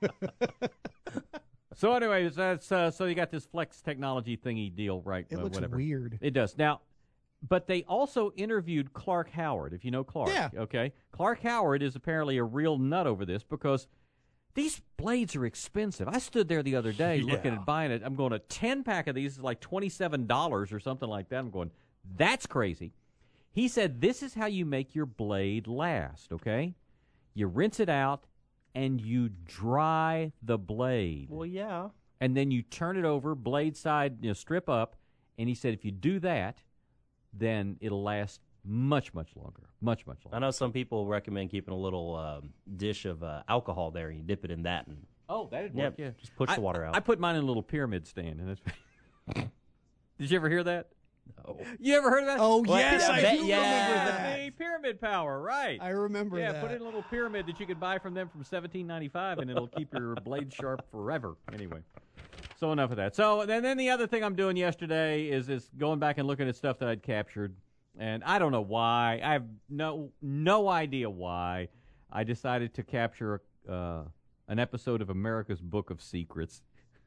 So, anyways, that's uh, so you got this flex technology thingy deal, right? It uh, looks whatever. weird. It does. Now, but they also interviewed Clark Howard, if you know Clark. Yeah. Okay. Clark Howard is apparently a real nut over this because these blades are expensive. I stood there the other day Yeah. looking at buying it. I'm going, a ten-pack of these is like twenty-seven dollars or something like that. I'm going, that's crazy. He said, this is how you make your blade last, okay? You rinse it out, and you dry the blade. Well, yeah. And then you turn it over, blade side, you know, strip up. And he said if you do that, then it'll last much, much longer. Much, much longer. I know some people recommend keeping a little um, dish of uh, alcohol there, and you dip it in that. And Oh, that'd yeah, work, yeah. just push I, the water out. I put mine in a little pyramid stand. And it's Did you ever hear that? No. You ever heard of that? Oh, Well, yes, yeah, I bet- do yeah, remember the that. big pyramid power, right. I remember yeah, that. put in a little pyramid that you could buy from them from seventeen ninety-five, and it'll keep your blade sharp forever. Anyway, so enough of that. So then, then the other thing I'm doing yesterday is is going back and looking at stuff that I'd captured, and I don't know why. I have no no idea why. I decided to capture uh, an episode of America's Book of Secrets,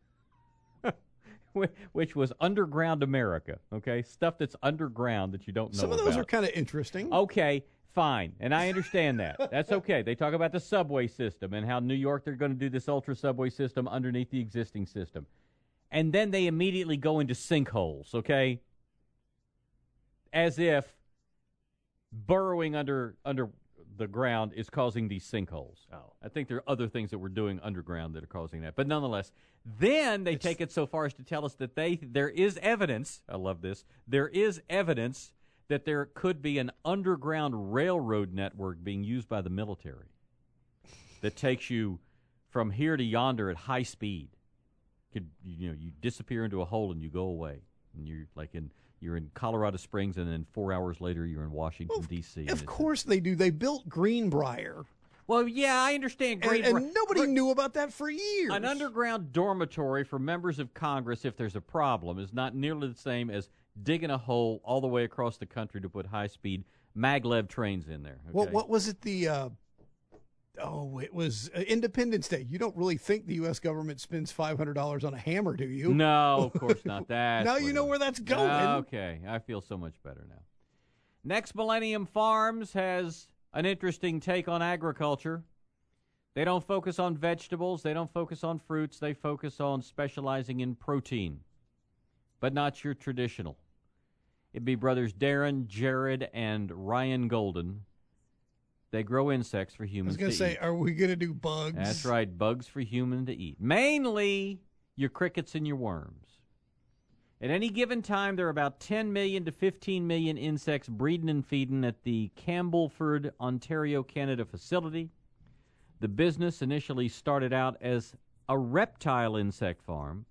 which was Underground America, okay? Stuff that's underground that you don't know Some of those about. are kind of interesting. Okay, fine, and I understand that. That's okay. They talk about the subway system and how New York, they're going to do this ultra subway system underneath the existing system. And then they immediately go into sinkholes, okay? As if burrowing under under the ground is causing these sinkholes. Oh. I think there are other things that we're doing underground that are causing that. But nonetheless, then they take it so far as to tell us that they there is evidence, I love this, there is evidence that there could be an underground railroad network being used by the military that takes you from here to yonder at high speed. Could, you know, you disappear into a hole and you go away. And you're like in you're in Colorado Springs, and then four hours later you're in Washington, D C Of course they do. They built Greenbrier. Well, yeah, I understand. And, Greenbrier. and nobody knew about that for years. An underground dormitory for members of Congress, if there's a problem, is not nearly the same as digging a hole all the way across the country to put high-speed maglev trains in there. Okay? What, what was it? The uh, oh, it was uh, Independence Day. You don't really think the U S government spends five hundred dollars on a hammer, do you? No, of course not. That. Now you know where that's going. Okay, I feel so much better now. Next Millennium Farms has an interesting take on agriculture. They don't focus on vegetables. They don't focus on fruits. They focus on specializing in protein, but not your traditional. It'd be brothers Darren, Jared, and Ryan Golden. They grow insects for I was humans going to to say, eat. are we going to do bugs? That's right, bugs for human to eat. Mainly your crickets and your worms. At any given time, there are about ten million to fifteen million insects breeding and feeding at the Campbellford, Ontario, Canada facility. The business initially started out as a reptile insect farm,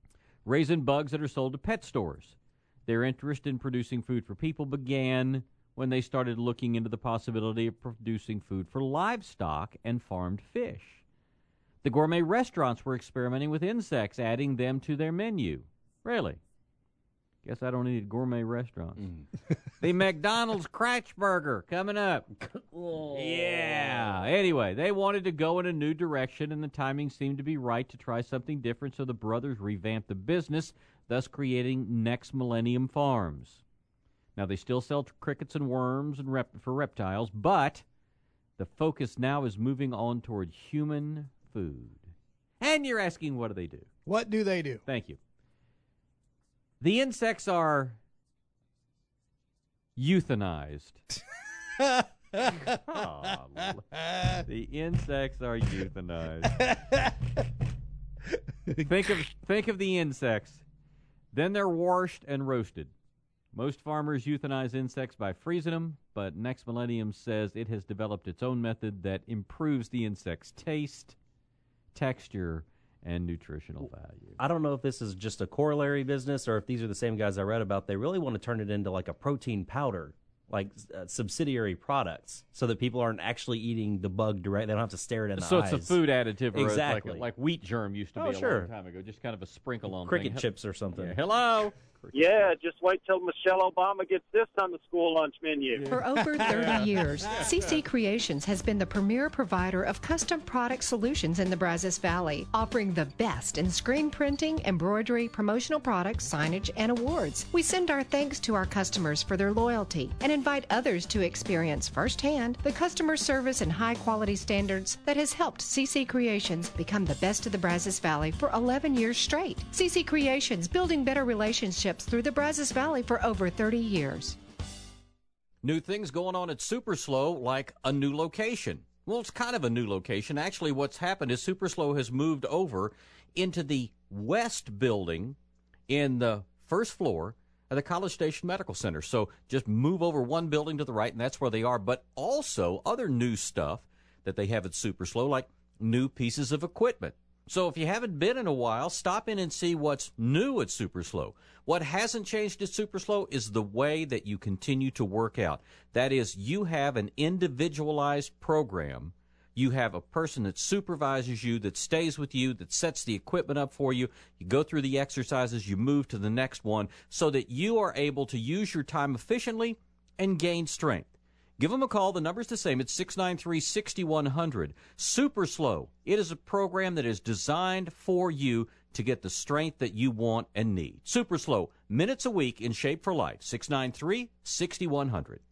raising bugs that are sold to pet stores. Their interest in producing food for people began when they started looking into the possibility of producing food for livestock and farmed fish. The gourmet restaurants were experimenting with insects, adding them to their menu. Really? Guess I don't need gourmet restaurants. Mm. The McDonald's Cratch Burger coming up. Oh. Yeah. Anyway, they wanted to go in a new direction, and the timing seemed to be right to try something different, so the brothers revamped the business, thus creating Next Millennium Farms. Now, they still sell crickets and worms and rep- for reptiles, but the focus now is moving on toward human food. And you're asking, what do they do? What do they do? Thank you. The insects are euthanized. oh, the insects are euthanized. think of think of the insects. Then they're washed and roasted. Most farmers euthanize insects by freezing them, but Next Millennium says it has developed its own method that improves the insect's taste, texture, and nutritional value. I don't know if this is just a corollary business or if these are the same guys I read about. They really want to turn it into like a protein powder, like uh, subsidiary products, so that people aren't actually eating the bug direct. They don't have to stare it in the so eyes. So it's a food additive, or exactly. like, a, like wheat germ used to oh, be a sure. long time ago. Just kind of a sprinkle on cricket thing. chips or something. Yeah. Hello. Yeah, just wait till Michelle Obama gets this on the school lunch menu. For over thirty years, C C Creations has been the premier provider of custom product solutions in the Brazos Valley, offering the best in screen printing, embroidery, promotional products, signage, and awards. We send our thanks to our customers for their loyalty and invite others to experience firsthand the customer service and high-quality standards that has helped C C Creations become the best of the Brazos Valley for eleven years straight. C C Creations, building better relationships through the Brazos Valley for over thirty years. New things going on at Super Slow, like a new location. Well, it's kind of a new location. Actually, what's happened is Super Slow has moved over into the west building in the first floor of the College Station Medical Center. So just move over one building to the right, and that's where they are. But also other new stuff that they have at Super Slow, like new pieces of equipment. So if you haven't been in a while, stop in and see what's new at Super Slow. What hasn't changed at Super Slow is the way that you continue to work out. That is, you have an individualized program. You have a person that supervises you, that stays with you, that sets the equipment up for you. You go through the exercises, you move to the next one, so that you are able to use your time efficiently and gain strength. Give them a call. The number's the same. It's six nine three, six one zero zero. Super Slow. It is a program that is designed for you to get the strength that you want and need. Super Slow. Minutes a week in shape for life. six nine three, six one zero zero.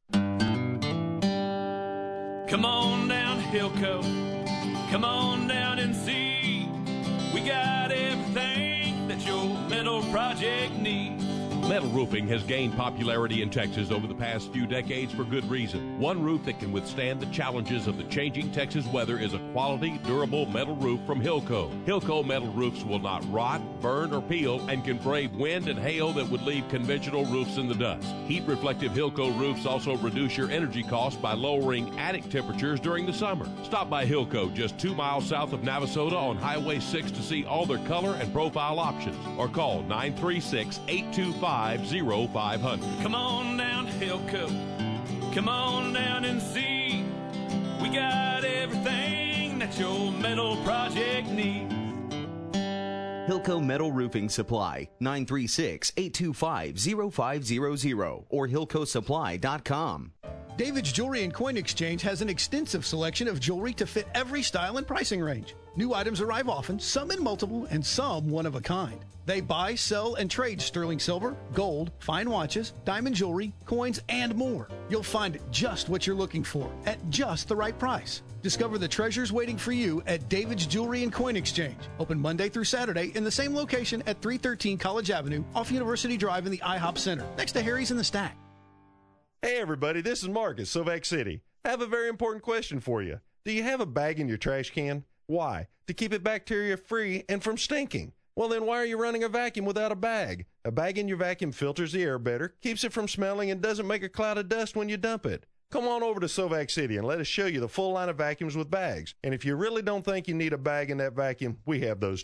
Come on down to Hilco. Come on down and see. We got everything that your metal project needs. Metal roofing has gained popularity in Texas over the past few decades for good reason. One roof that can withstand the challenges of the changing Texas weather is a quality, durable metal roof from Hilco. Hilco metal roofs will not rot, burn, or peel and can brave wind and hail that would leave conventional roofs in the dust. Heat-reflective Hilco roofs also reduce your energy costs by lowering attic temperatures during the summer. Stop by Hilco just two miles south of Navasota on Highway six to see all their color and profile options, or call nine three six, eight two five, zero five zero zero. Come on down to Hilco. Come on down and see. We got everything that your metal project needs. Hilco Metal Roofing Supply, nine three six, eight two five, zero five zero zero or hilco supply dot com. David's Jewelry and Coin Exchange has an extensive selection of jewelry to fit every style and pricing range. New items arrive often, some in multiple and some one of a kind. They buy, sell, and trade sterling silver, gold, fine watches, diamond jewelry, coins, and more. You'll find just what you're looking for at just the right price. Discover the treasures waiting for you at David's Jewelry and Coin Exchange. Open Monday through Saturday in the same location at three thirteen College Avenue off University Drive in the IHOP Center, next to Harry's in the Stack. Hey everybody, this is Mark at Silvac City. I have a very important question for you. Do you have a bag in your trash can? Why? To keep it bacteria free and from stinking. Well then why are you running a vacuum without a bag? A bag in your vacuum filters the air better, keeps it from smelling, and doesn't make a cloud of dust when you dump it. Come on over to Silvac City and let us show you the full line of vacuums with bags. And if you really don't think you need a bag in that vacuum, we have those too.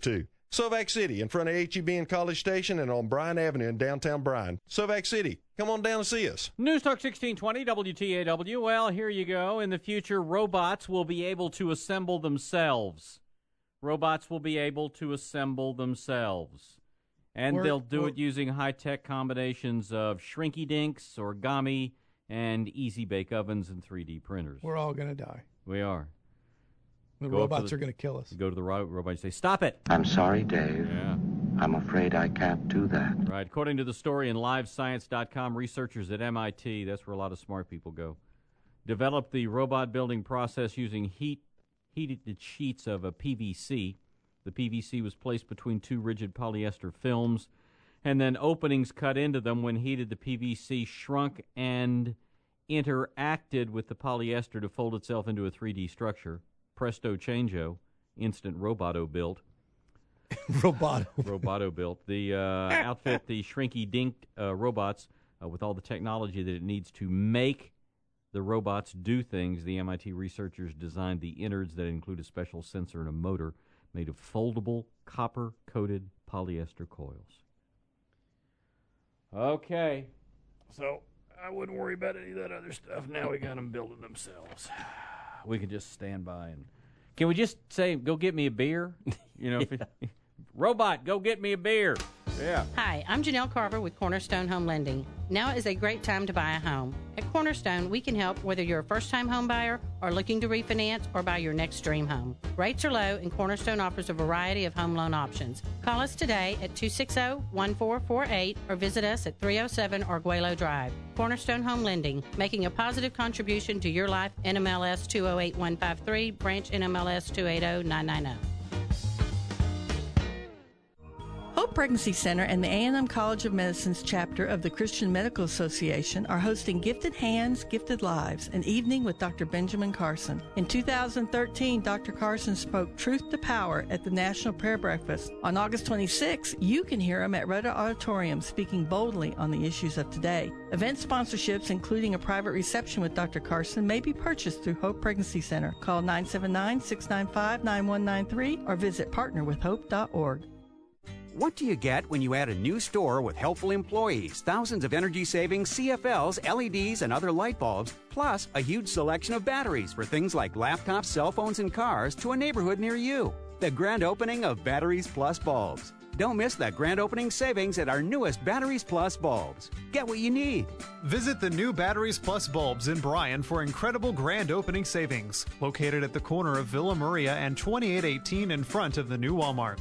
Sovac City, in front of H E B and College Station and on Bryan Avenue in downtown Bryan. Sovac City, come on down and see us. News Talk sixteen twenty, W T A W. Well, here you go. In the future, robots will be able to assemble themselves. Robots will be able to assemble themselves. And We're, they'll do it using high-tech combinations of shrinky-dinks, origami, and easy-bake ovens and three D printers. We're all going to die. We are. The Go robots the, are going to kill us. Go to the ro- robot and say, stop it. I'm sorry, Dave. Yeah. I'm afraid I can't do that. Right. According to the story in live science dot com, researchers at M I T, that's where a lot of smart people go, developed the robot building process using heat heated sheets of a P V C. The P V C was placed between two rigid polyester films, and then openings cut into them. When heated, the P V C shrunk and interacted with the polyester to fold itself into a three D structure. Presto changeo, instant roboto built. Roboto. Roboto built. The uh, outfit, the shrinky-dink uh, robots, uh, with all the technology that it needs to make the robots do things. The M I T researchers designed the innards that include a special sensor and a motor made of foldable, copper-coated polyester coils. Okay. So I wouldn't worry about any of that other stuff. Now we got them building themselves. We can just stand by and... Can we just say, go get me a beer? You know, if it, robot, go get me a beer. Yeah. Hi, I'm Janelle Carver with Cornerstone Home Lending. Now is a great time to buy a home. At Cornerstone, we can help whether you're a first-time home buyer or looking to refinance or buy your next dream home. Rates are low, and Cornerstone offers a variety of home loan options. Call us today at two six zero, one four four eight or visit us at three oh seven Arguello Drive. Cornerstone Home Lending, making a positive contribution to your life. N M L S two oh eight one five three, branch N M L S two eight zero nine nine zero. Hope Pregnancy Center and the A and M College of Medicine's chapter of the Christian Medical Association are hosting Gifted Hands, Gifted Lives, an evening with Doctor Benjamin Carson. In two thousand thirteen, Doctor Carson spoke Truth to Power at the National Prayer Breakfast. On August twenty-sixth, you can hear him at Retta Auditorium speaking boldly on the issues of today. Event sponsorships, including a private reception with Doctor Carson, may be purchased through Hope Pregnancy Center. Call nine seven nine, six nine five, nine one nine three or visit partner with hope dot org. What do you get when you add a new store with helpful employees, thousands of energy saving C F Ls, L E Ds, and other light bulbs, plus a huge selection of batteries for things like laptops, cell phones, and cars to a neighborhood near you? The grand opening of Batteries Plus Bulbs. Don't miss that grand opening savings at our newest Batteries Plus bulbs. Get what you need. Visit the new Batteries Plus bulbs in Bryan for incredible grand opening savings. Located at the corner of Villa Maria and twenty-eight eighteen in front of the new Walmart.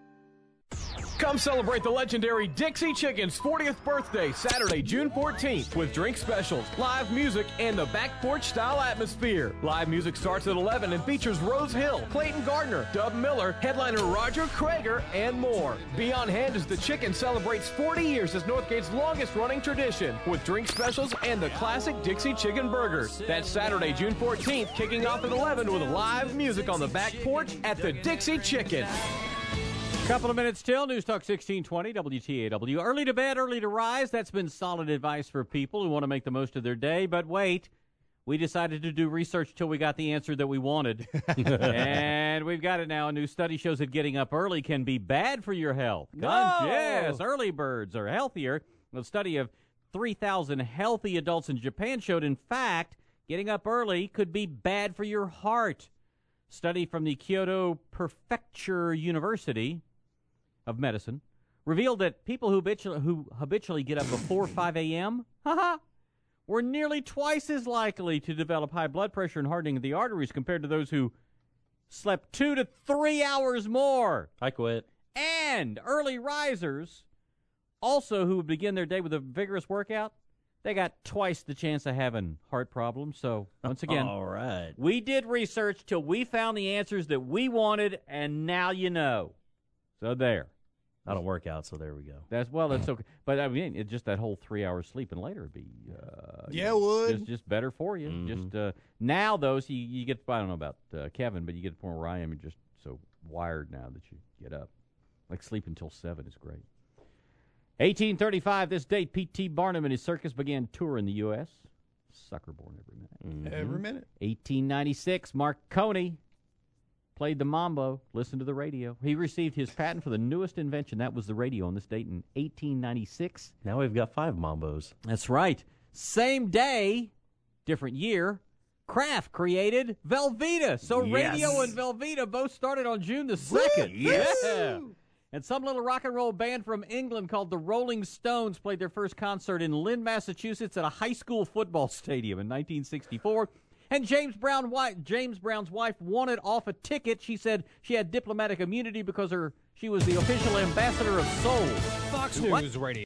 Come celebrate the legendary Dixie Chicken's fortieth birthday, Saturday, June fourteenth, with drink specials, live music, and the back porch style atmosphere. Live music starts at eleven and features Rose Hill, Clayton Gardner, Dub Miller, headliner Roger Krager, and more. Be on hand as the Chicken celebrates forty years as Northgate's longest running tradition, with drink specials and the classic Dixie Chicken burgers. That's Saturday, June fourteenth, kicking off at eleven with live music on the back porch at the Dixie Chicken. Couple of minutes till. News Talk sixteen twenty, W T A W. Early to bed, early to rise. That's been solid advice for people who want to make the most of their day. But wait, we decided to do research till we got the answer that we wanted. And we've got it now. A new study shows that getting up early can be bad for your health. No! Yes, early birds are healthier. A study of three thousand healthy adults in Japan showed, in fact, getting up early could be bad for your heart. Study from the Kyoto Prefecture University of Medicine revealed that people who habitually, who habitually get up before five a.m. were nearly twice as likely to develop high blood pressure and hardening of the arteries compared to those who slept two to three hours more. I quit. And early risers, also who would begin their day with a vigorous workout, they got twice the chance of having heart problems. So, once again, all right, we did research till we found the answers that we wanted, and now you know. So there. I don't work out, so there we go. That's well, that's okay. But I mean, it's just that whole three hours sleeping later would be uh, yeah, it would just, just better for you. Mm-hmm. Just uh, now, though, so you, you get. I don't know about uh, Kevin, but you get the point where I am. You're just so wired now that you get up. Like sleeping till seven is great. eighteen thirty-five. This date, P T Barnum and his circus began touring the U S Sucker born every minute. Mm-hmm. Every minute. eighteen ninety-six. Marconi played the mambo, listened to the radio. He received his patent for the newest invention. That was the radio on this date in eighteen ninety-six. Now we've got five mambos. That's right. Same day, different year, Kraft created Velveeta. So Yes. radio and Velveeta both started on June the second. Yes. Yeah. And some little rock and roll band from England called the Rolling Stones played their first concert in Lynn, Massachusetts at a high school football stadium in nineteen sixty-four. And James Brown, James Brown's wife wanted off a ticket. She said she had diplomatic immunity because her she was the official ambassador of Soul. Fox What? News Radio.